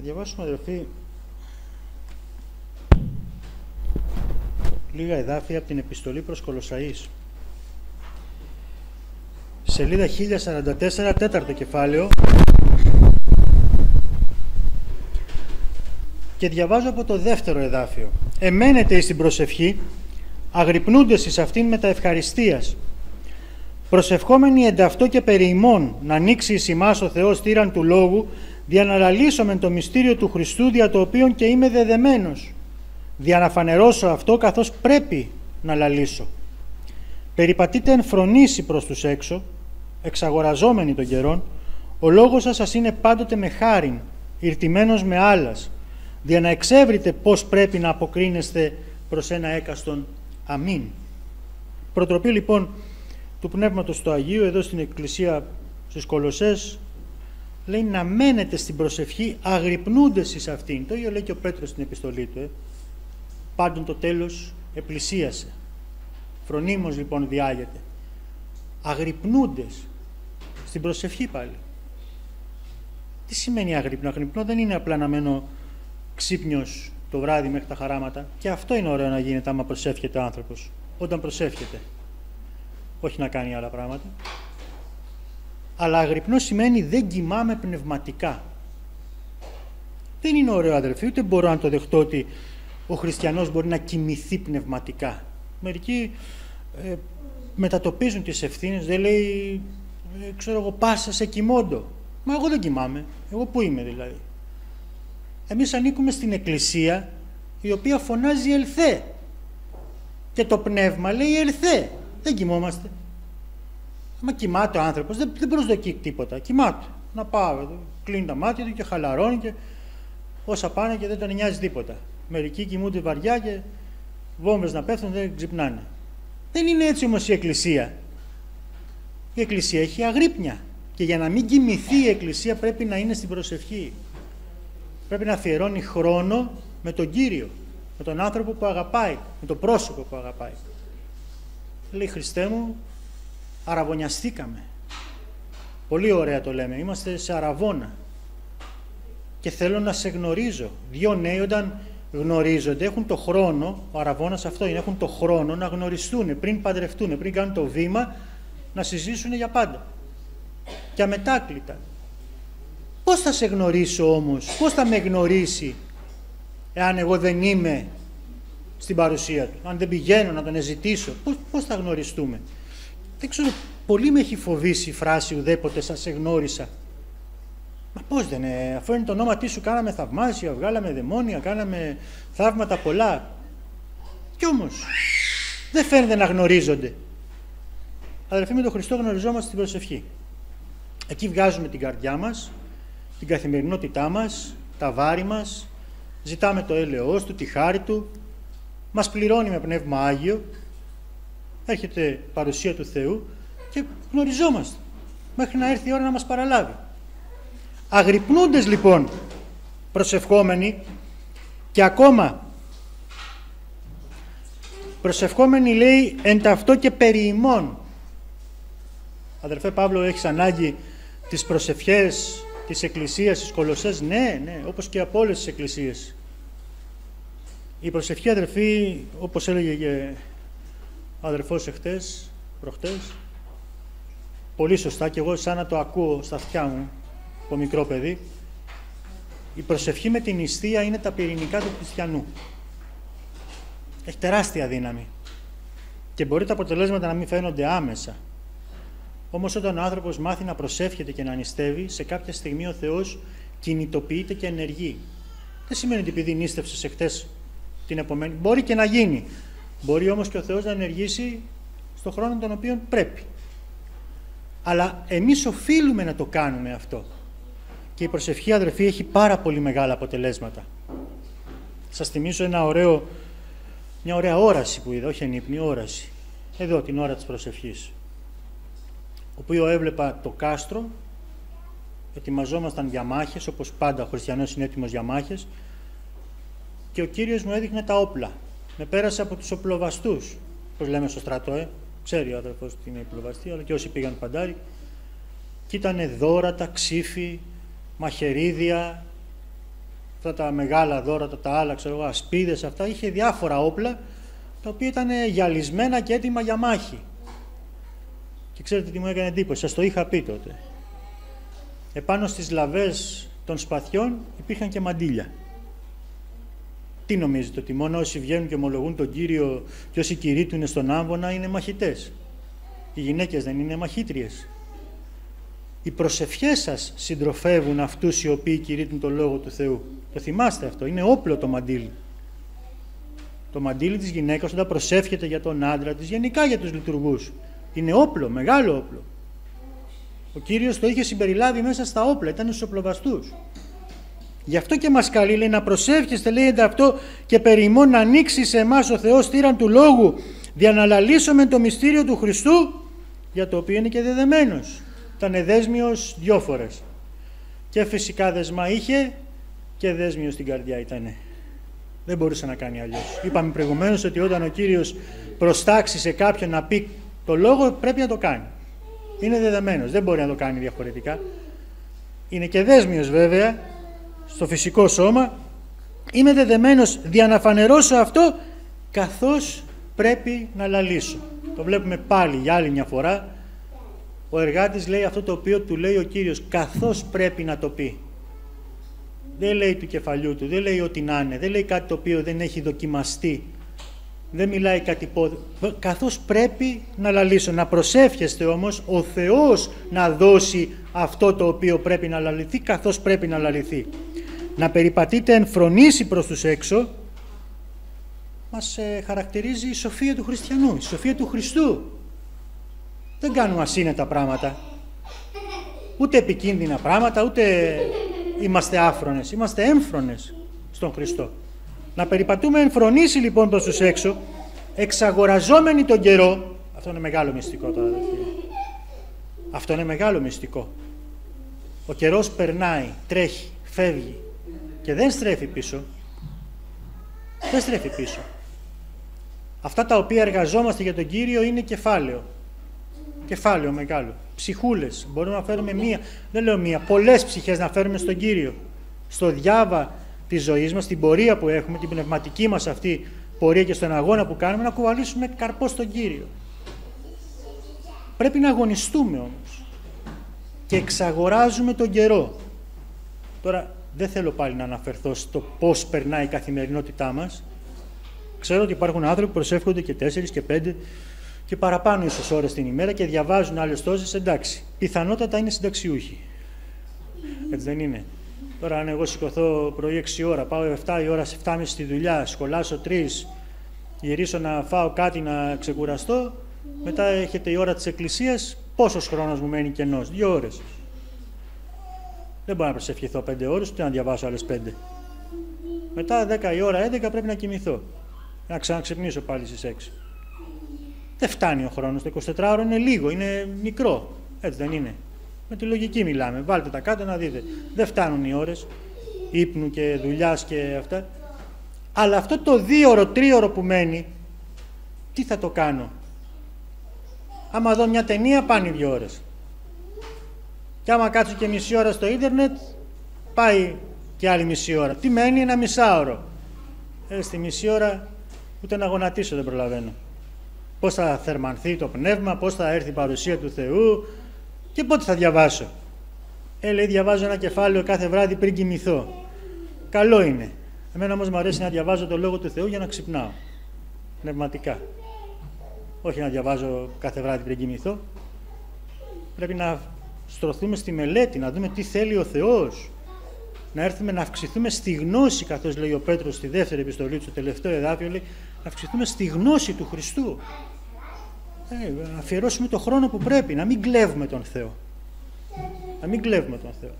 διαβάσουμε, αδερφοί, λίγα εδάφια από την επιστολή προς Κολοσσαείς. Σελίδα 1044, τέταρτο κεφάλαιο. Και διαβάζω από το δεύτερο εδάφιο. Εμένετε εις την προσευχή, αγρυπνούντες εις αυτήν με τα ευχαριστίας. Προσευχόμενοι ενταυτό και περί ημών, να ανοίξει εις ημάς ο Θεός θύραν του λόγου, δια να λαλήσομεν το μυστήριο του Χριστού, δια το οποίον και είμαι δεδεμένος, δια να φανερώσω αυτό καθώς πρέπει να λαλήσω. Περιπατείτε εν φρονήσει προς τους έξω, εξαγοραζόμενοι των καιρών, ο λόγος σας είναι πάντοτε με χάριν, ηρτημένος με άλλας, δια να εξεύρετε πώς πρέπει να αποκρίνεστε προς ένα έκαστον. Αμήν. Προτροπή λοιπόν του Πνεύματος του Αγίου εδώ στην Εκκλησία στις Κολοσσές λέει να μένετε στην προσευχή αγρυπνούντες εις αυτήν. Το ίδιο λέει και ο Πέτρος στην επιστολή του. Πάντων το τέλος επλησίασε. Φρονίμως λοιπόν διάγεται. Αγρυπνούντες στην προσευχή πάλι. Τι σημαίνει αγρυπνώ? Αγρυπνώ δεν είναι απλά να μένω ξύπνιος το βράδυ μέχρι τα χαράματα. Και αυτό είναι ωραίο να γίνεται άμα προσεύχεται ο άνθρωπος. Όταν προσεύχεται. Όχι να κάνει άλλα πράγματα. Αλλά αγρυπνώ σημαίνει δεν κοιμάμαι πνευματικά. Δεν είναι ωραίο, αδερφοί, ούτε μπορώ να το δεχτώ ότι ο χριστιανός μπορεί να κοιμηθεί πνευματικά. Μερικοί μετατοπίζουν τις ευθύνες, δεν λέει, ξέρω εγώ, πάσα σε κοιμόντο. Μα εγώ δεν κοιμάμαι. Εγώ πού είμαι δηλαδή? Εμείς ανήκουμε στην Εκκλησία η οποία φωνάζει ελθέ. Και το πνεύμα λέει ελθέ. Δεν κοιμόμαστε. Μα κοιμάται ο άνθρωπος, δεν προσδοκεί τίποτα. Κοιμάται. Να πάω, κλείνει τα μάτια του και χαλαρώνει και όσα πάνε και δεν τον νοιάζει τίποτα. Μερικοί κοιμούνται βαριά και βόμβες να πέφτουν δεν ξυπνάνε. Δεν είναι έτσι όμως η Εκκλησία. Η Εκκλησία έχει αγρύπνια. Και για να μην κοιμηθεί η Εκκλησία πρέπει να είναι στην προσευχή. Πρέπει να αφιερώνει χρόνο με τον Κύριο, με τον άνθρωπο που αγαπάει, με το πρόσωπο που αγαπάει. Λέει, Χριστέ μου, αραβωνιαστήκαμε. Πολύ ωραία το λέμε, είμαστε σε αραβώνα. Και θέλω να σε γνωρίζω. Δύο νέοι όταν γνωρίζονται έχουν το χρόνο, ο αραβώνας αυτό είναι, έχουν το χρόνο να γνωριστούν πριν παντρευτούν, πριν κάνουν το βήμα, να συζήσουν για πάντα. Και αμετάκλητα. Πώς θα σε γνωρίσω όμως, πώς θα με γνωρίσει εάν εγώ δεν είμαι στην παρουσία του, αν δεν πηγαίνω να τον ζητήσω, πώς θα γνωριστούμε? Δεν ξέρω, πολύ με έχει φοβήσει η φράση ουδέποτε σας σε γνώρισα. Μα πώς δεν είναι, αφού είναι το όνομα τι σου κάναμε θαυμάσια, βγάλαμε δαιμόνια, κάναμε θαύματα πολλά. Κι όμως δεν φαίνεται να γνωρίζονται. Αδερφοί, με τον Χριστό γνωριζόμαστε στην προσευχή. Εκεί βγάζουμε την καρδιά μας, την καθημερινότητά μας, τα βάρη μας, ζητάμε το έλεος του, τη χάρη του, μας πληρώνει με Πνεύμα Άγιο, έρχεται παρουσία του Θεού και γνωριζόμαστε μέχρι να έρθει η ώρα να μας παραλάβει. Αγρυπνούντες λοιπόν προσευχόμενοι και ακόμα προσευχόμενοι λέει εν ταυτό και περί ημών. Αδερφέ Παύλο, έχεις ανάγκη τις προσευχές της Εκκλησίας, της Κολοσσές? Ναι, όπως και από όλες τις εκκλησίες. Η προσευχή, αδερφοί, όπως έλεγε και ο αδερφός προχτές, πολύ σωστά και εγώ σαν να το ακούω στα αυτιά μου από μικρό παιδί, η προσευχή με την νηστεία είναι τα πυρηνικά του χριστιανού. Έχει τεράστια δύναμη και μπορεί τα αποτελέσματα να μην φαίνονται άμεσα. Όμως όταν ο άνθρωπος μάθει να προσεύχεται και να νηστεύει, σε κάποια στιγμή ο Θεός κινητοποιείται και ενεργεί. Δεν σημαίνει ότι επειδή νήστευσες εχθές την επομένη, μπορεί και να γίνει. Μπορεί όμως και ο Θεός να ενεργήσει στον χρόνο τον οποίο πρέπει. Αλλά εμείς οφείλουμε να το κάνουμε αυτό. Και η προσευχή, αδερφοί, έχει πάρα πολύ μεγάλα αποτελέσματα. Σας θυμίσω μια ωραία όραση που είδα, όχι ενύπνη, όραση. Εδώ την ώρα της προσευχής. Όπου έβλεπα το κάστρο, ετοιμαζόμασταν για μάχες, όπως πάντα ο χριστιανός είναι έτοιμος για μάχες, και ο Κύριος μου έδειχνε τα όπλα. Με πέρασε από τους οπλοβαστούς, όπως λέμε στο στρατό, ξέρει ο αδερφός ότι είναι οπλοβαστή, αλλά και όσοι πήγαν παντάρι, και ήταν δώρατα, ξύφη, μαχαιρίδια, αυτά τα μεγάλα δώρα, τα άλλα, ξέρω εγώ, ασπίδες, αυτά, είχε διάφορα όπλα, τα οποία ήταν γυαλισμένα και έτοιμα για μάχη. Και ξέρετε τι μου έκανε εντύπωση, σας το είχα πει τότε. Επάνω στις λαβές των σπαθιών υπήρχαν και μαντήλια. Τι νομίζετε, ότι μόνο όσοι βγαίνουν και ομολογούν τον Κύριο και όσοι κηρύττουν στον άμβονα είναι μαχητές? Οι γυναίκες δεν είναι μαχήτριες? Οι προσευχές σας συντροφεύουν αυτούς οι οποίοι κηρύττουν τον Λόγο του Θεού. Το θυμάστε αυτό, είναι όπλο το μαντήλι. Το μαντήλι της γυναίκας όταν προσεύχεται για τον άντρα της, γενικά για τους λειτουργούς, είναι όπλο, μεγάλο όπλο. Ο Κύριος το είχε συμπεριλάβει μέσα στα όπλα, ήταν στους οπλοβαστούς. Γι' αυτό και μας καλεί, λέει, να προσεύχεστε, λέγεται αυτό, και περί ημών να ανοίξει σε εμάς ο Θεός θύραν του Λόγου, για να λαλήσουμε το μυστήριο του Χριστού, για το οποίο είναι και δεδεμένος. Ήταν δέσμιος 2 φορές. Και φυσικά δεσμά είχε και δέσμιος στην καρδιά ήτανε. Δεν μπορούσε να κάνει αλλιώς. Είπαμε προηγουμένως ότι όταν ο Κύριος προστάξει σε κάποιον να πει το λόγο, πρέπει να το κάνει. Είναι δεδεμένος, δεν μπορεί να το κάνει διαφορετικά. Είναι και δέσμιος βέβαια στο φυσικό σώμα. Είμαι δεδεμένος δια να φανερώσω αυτό, καθώς πρέπει να λαλήσω. Το βλέπουμε πάλι για άλλη μια φορά. Ο εργάτης λέει αυτό το οποίο του λέει ο Κύριος, καθώς πρέπει να το πει. Δεν λέει του κεφαλιού του, δεν λέει ό,τι να είναι, δεν λέει κάτι το οποίο δεν έχει δοκιμαστεί, δεν μιλάει κάτι καθώς πρέπει να λαλήσω. Να προσεύχεστε όμως ο Θεός να δώσει αυτό το οποίο πρέπει να λαληθεί, καθώς πρέπει να λαληθεί. Να περιπατείτε εν φρονήσει προς τους έξω, μας χαρακτηρίζει η σοφία του χριστιανού, η σοφία του Χριστού. Δεν κάνουμε ασύνετα πράγματα, ούτε επικίνδυνα πράγματα, ούτε είμαστε άφρονες, είμαστε έμφρονες στον Χριστό. Να περιπατούμε εν φρονήσει λοιπόν προς τους έξω, εξαγοραζόμενοι τον καιρό. Αυτό είναι μεγάλο μυστικό τώρα, αδελφοί. Αυτό είναι μεγάλο μυστικό. Ο καιρός περνάει, τρέχει, φεύγει και δεν στρέφει πίσω. Δεν στρέφει πίσω. Αυτά τα οποία εργαζόμαστε για τον Κύριο είναι κεφάλαιο. Κεφάλαιο μεγάλο. Ψυχούλες. Μπορούμε να φέρουμε μία, δεν λέω μία, πολλές ψυχές να φέρουμε στον Κύριο. Στο διάβα της ζωής μας, την πορεία που έχουμε, την πνευματική μας αυτή πορεία και στον αγώνα που κάνουμε, να κουβαλήσουμε καρπό στον Κύριο. Πρέπει να αγωνιστούμε όμως. Και εξαγοράζουμε τον καιρό. Τώρα δεν θέλω πάλι να αναφερθώ στο πώς περνάει η καθημερινότητά μας. Ξέρω ότι υπάρχουν άνθρωποι που προσεύχονται και 4 και 5 και παραπάνω ίσως ώρες την ημέρα και διαβάζουν άλλες τόσες, εντάξει. Πιθανότατα είναι συνταξιούχοι. Έτσι δεν είναι? Τώρα αν εγώ σηκωθώ πρωί 6 ώρα, πάω 7 η ώρα, σε 7.30 στη δουλειά, σχολάσω 3, γυρίσω να φάω κάτι να ξεκουραστώ, μετά έχετε η ώρα της εκκλησίας, πόσος χρόνος μου μένει κενός? 2 ώρες. Δεν μπορώ να προσευχηθώ 5 ώρες, ούτε να διαβάσω άλλες 5. Μετά 10 η ώρα, 11 πρέπει να κοιμηθώ. Να ξαναξυπνήσω πάλι στις 6. Δεν φτάνει ο χρόνος, το 24ωρο είναι λίγο, είναι μικρό. Έτσι δεν είναι? Με τη λογική μιλάμε. Βάλτε τα κάτω να δείτε. Δεν φτάνουν οι ώρες ύπνου και δουλειάς και αυτά. Αλλά αυτό το 2ωρο, 3ωρο που μένει, τι θα το κάνω? Άμα δω μια ταινία, πάνε 2 ώρες. Και άμα κάτσω και μισή ώρα στο ίντερνετ, πάει και άλλη μισή ώρα. Τι μένει? Ένα μισάωρο. Στη μισή ώρα ούτε να γονατίσω δεν προλαβαίνω. Πώς θα θερμανθεί το πνεύμα, πώς θα έρθει η παρουσία του Θεού και πότε θα διαβάσω? Λέει, διαβάζω ένα κεφάλαιο κάθε βράδυ πριν κοιμηθώ. Καλό είναι. Εμένα όμως μου αρέσει να διαβάζω το Λόγο του Θεού για να ξυπνάω. Πνευματικά. Όχι να διαβάζω κάθε βράδυ πριν κοιμηθώ. Πρέπει να στρωθούμε στη μελέτη, να δούμε τι θέλει ο Θεός. Να έρθουμε να αυξηθούμε στη γνώση, καθώς λέει ο Πέτρος στη δεύτερη επιστολή του, στο τελευταίο εδάφιο, λέει, να αυξηθούμε στη γνώση του Χριστού. Να αφιερώσουμε το χρόνο που πρέπει, να μην κλέβουμε τον Θεό. Να μην κλέβουμε τον Θεό.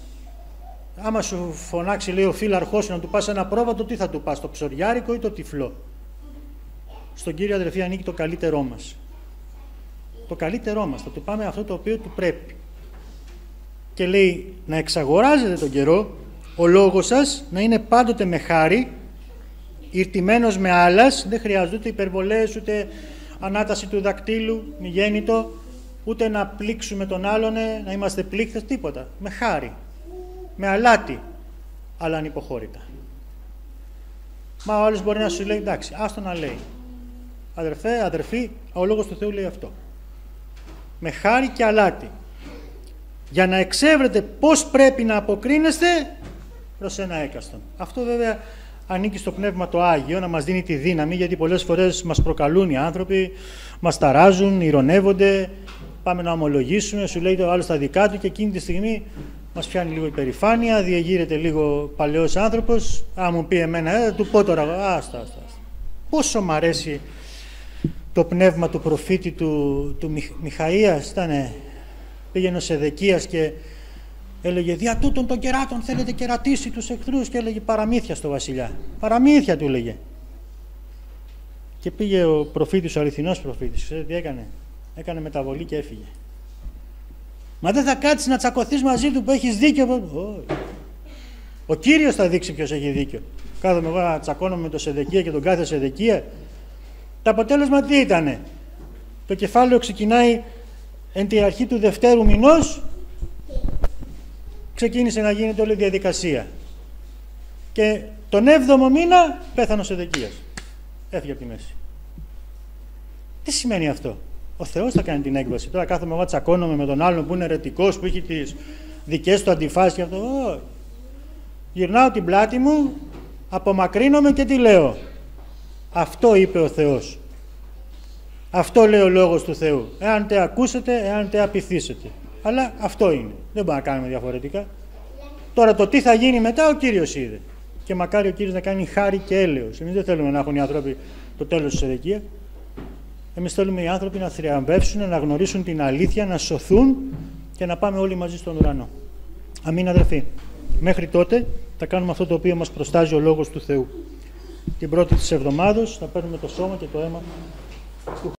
Άμα σου φωνάξει, λέει, ο φύλαρχός σου να του πας ένα πρόβατο, τι θα του πας, το ψωριάρικο ή το τυφλό? Στον Κύριο, αδερφοί, ανήκει το καλύτερό μας. Το καλύτερό μας, θα του πάμε αυτό το οποίο του πρέπει. Και λέει, να εξαγοράζετε τον καιρό, ο λόγος σας να είναι πάντοτε με χάρη, ηρτημένος με άλλας, δεν χρειάζεται ούτε υπερβολές, ούτε ανάταση του δακτύλου, μη γέννητο, ούτε να πλήξουμε τον άλλον, να είμαστε πλήκτες, τίποτα. Με χάρη, με αλάτι. αλλά ανυποχώρητα. Μα ο άλλος μπορεί να σου λέει, εντάξει, άστο να λέει. Αδερφέ, αδερφή, ο Λόγος του Θεού λέει αυτό. Με χάρη και αλάτι. Για να εξεύρετε πώς πρέπει να αποκρίνεστε προς ένα έκαστον. Αυτό βέβαια ανήκει στο Πνεύμα το Άγιο, να μας δίνει τη δύναμη, γιατί πολλές φορές μας προκαλούν οι άνθρωποι, μας ταράζουν, ηρωνεύονται, πάμε να ομολογήσουμε, σου λέει το άλλο στα δικά του και εκείνη τη στιγμή μας πιάνει λίγο υπερηφάνεια, διεγείρεται λίγο παλαιός άνθρωπος, μου πει εμένα, του πω τώρα, άστα. Πόσο μ' αρέσει το πνεύμα του προφήτη του Μιχαΐας, πήγαινε ο Σεδεκίας και έλεγε «Δια τούτων των κεράτων θέλετε κερατήσει τους εχθρούς» και έλεγε παραμύθια στο βασιλιά. Παραμύθια του έλεγε. Και πήγε ο προφήτης, ο αληθινός προφήτης, ξέρετε τι έκανε? Έκανε μεταβολή και έφυγε. Μα δεν θα κάτσεις να τσακωθείς μαζί του που έχεις δίκιο? Ο Κύριος θα δείξει ποιος έχει δίκιο. Κάθομαι εγώ να τσακώνομαι με τον Σεδεκία και τον κάθε Σεδεκία. Το αποτέλεσμα τι ήτανε? Το κεφάλαιο ξεκινάει εν τη αρχή του δευτέρου μηνός, ξεκίνησε να γίνεται όλη η διαδικασία. Και τον 7ο μήνα πέθανε ο Σεδεκίας. Έφυγε από τη μέση. Τι σημαίνει αυτό? Ο Θεός θα κάνει την έκβαση. Τώρα κάθομαι εγώ τσακώνομαι με τον άλλον που είναι αιρετικός, που έχει τις δικές του αντιφάσεις και αυτό. Γυρνάω την πλάτη μου, απομακρύνομαι και τι λέω? Αυτό είπε ο Θεός. Αυτό λέει ο Λόγος του Θεού. Εάν τε ακούσετε, εάν τε απειθήσετε. Αλλά αυτό είναι. Δεν μπορούμε να κάνουμε διαφορετικά. Τώρα το τι θα γίνει μετά ο Κύριος είδε. Και μακάρι ο Κύριος να κάνει χάρη και έλεος. Εμείς δεν θέλουμε να έχουν οι άνθρωποι το τέλος της Σεδεκία. Εμείς θέλουμε οι άνθρωποι να θριαμβεύσουν, να γνωρίσουν την αλήθεια, να σωθούν και να πάμε όλοι μαζί στον ουρανό. Αμήν αδερφοί. Μέχρι τότε θα κάνουμε αυτό το οποίο μας προστάζει ο Λόγος του Θεού. Την πρώτη της εβδομάδος θα παίρνουμε το σώμα και το αίμα του